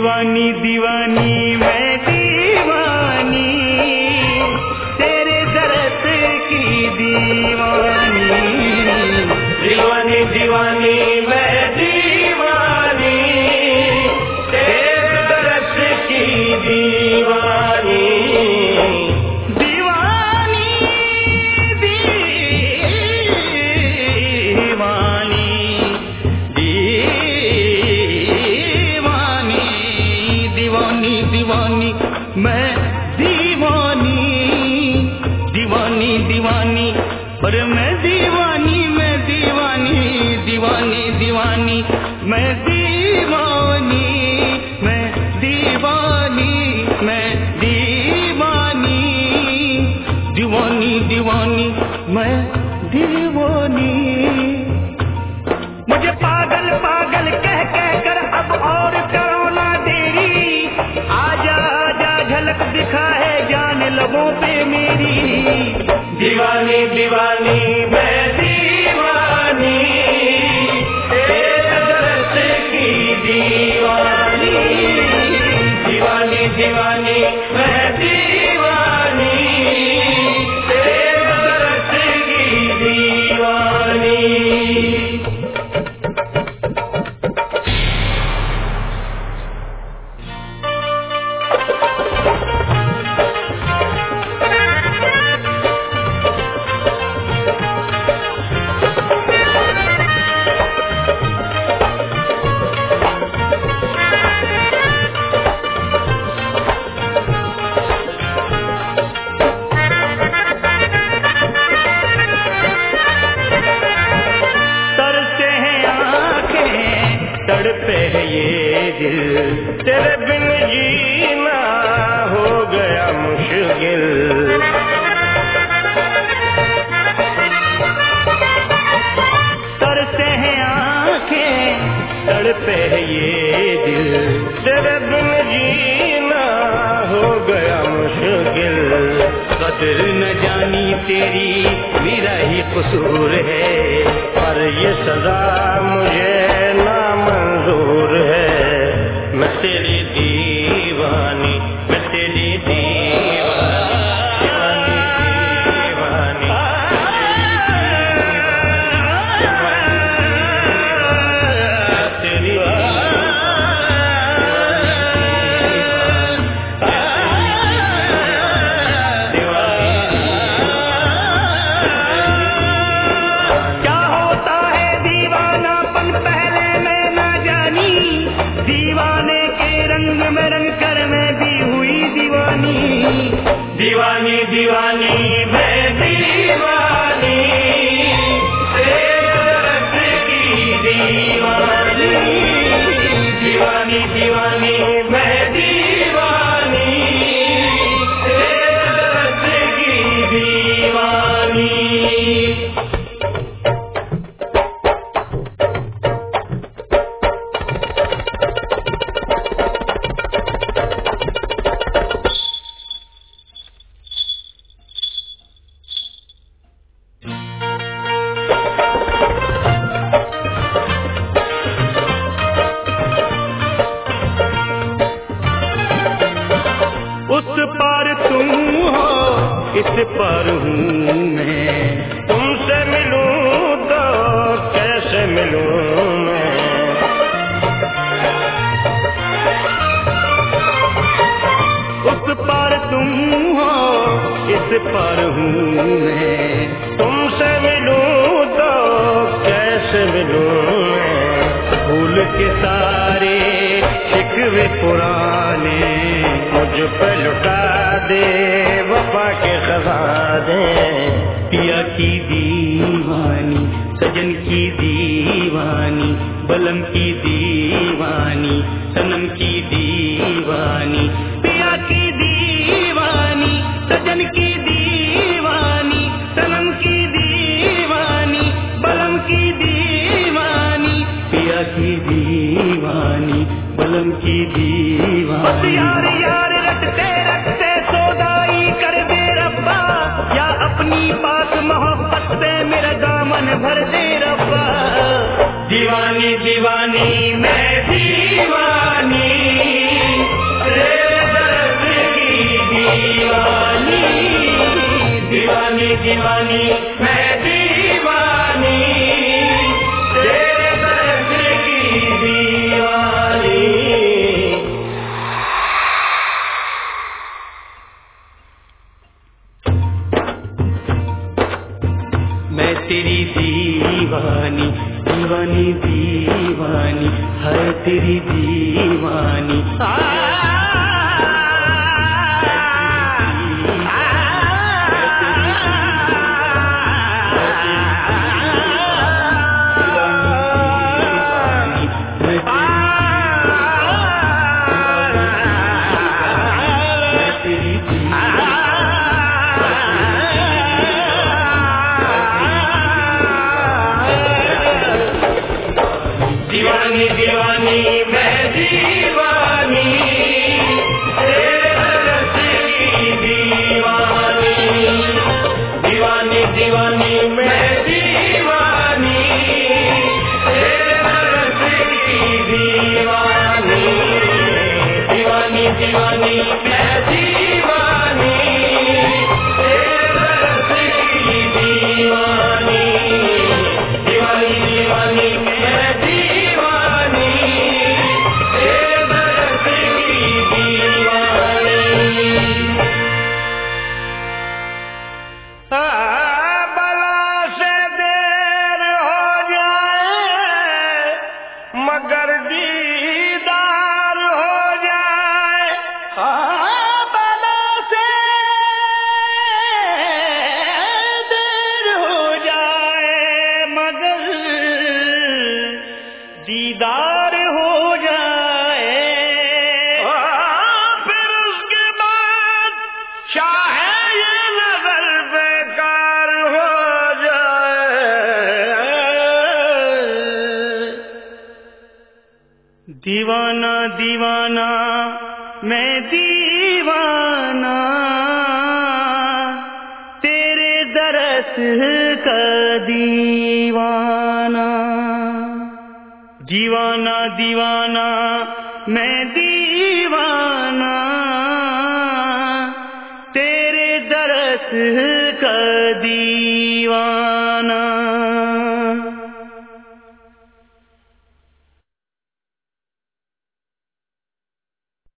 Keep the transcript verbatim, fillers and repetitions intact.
दीवानी दीवानी मैं दीवानी, तेरे दर्द की दीवानी। दीवानी दीवानी मैं दीवानी, तेरे दर्द की दीवानी। दीवानी दीवानी दीवानी दीवानी दीवानी मैं दीवानी, दीवानी दीवानी पर मैं दीवानी, मैं दीवानी दीवानी दीवानी मैं दीवानी, मैं दीवानी मैं दीवानी, दीवानी दीवानी मैं दीवानी। मुझे पागल पागल कह कह कर अब और करो ना देरी, आजा आजा झलक दिखा है जान लबों पे मेरी। दीवानी दीवानी मैं दीवानी, तेरे दर्द की दीवानी। दीवानी दीवानी मैं दीवानी, तेरे दर्द की दीवानी। तड़पे है ये दिल, तेरे बिन जीना हो गया मुश्किल। तरसे हैं आंखें तड़पे है ये दिल, तेरे बिन जीना हो गया मुश्किल। कदर न जानी तेरी मेरा ही कसूर है, पर ये सजा मुझे नामंजूर है। मैं तेरी दीवानी, मैं तेरी दीवानी, दीवानी तेरी दीवानी दीवानी मैं दीवानी, तेरे दर्द की दीवानी। दीवानी दीवानी मैं दीवानी, तेरे दर्द की दीवानी। इस पर हूँ मैं, तुमसे मिलूं तो कैसे मिलूं मैं। उस पर तुम हो इस पर हूँ मैं, तुमसे मिलूं तो कैसे मिलूं मैं। भूल के सारे शिकवे पुराने मुझ पे लुटा दे वफा के खजाने। पिया की दीवानी, सजन की दीवानी, बलम की दीवानी, सनम की दीवानी। पिया की दीवानी, सजन की दीवानी, सनम की दीवानी, बलम की दीवानी। पिया की दीवानी, बलम की दीवानी। बस यार यार रटते रटते सौदाई कर दे रब्बा, या अपनी पाक मोहब्बत से मेरा दामन भर दे रब्बा। दीवानी दीवानी मैं दीवानी, दीवानी दीवानी दीवानी मैं दीवानी तेरे दर्द की दीवानी। मैं तेरी दीवानी दीवानी दीवानी है तेरी दीवानी। दीवानी दीवानी मैं दीवानी तेरे दर्द की दीवानी। दीवानी दीवानी मैं दीवानी तेरे दर्द की दीवानी। दीवानी दीवानी मैं दीवानी तेरे दर्द की दीवानी। दीवानी दीवानी मैं दीवानी तेरे दर्द की दीवानी। बला से देर हो जाए मगर दीदार हो जाए। बला से देर हो जाए मगर दीदार हो जाए। फिर उसके बाद चाहे ये नजर बेकार हो जाए। दीवाना दीवाना मैं दीवाना तेरे दरस का दीवाना। दीवाना दीवाना मैं दीवाना तेरे दरस का दीवाना।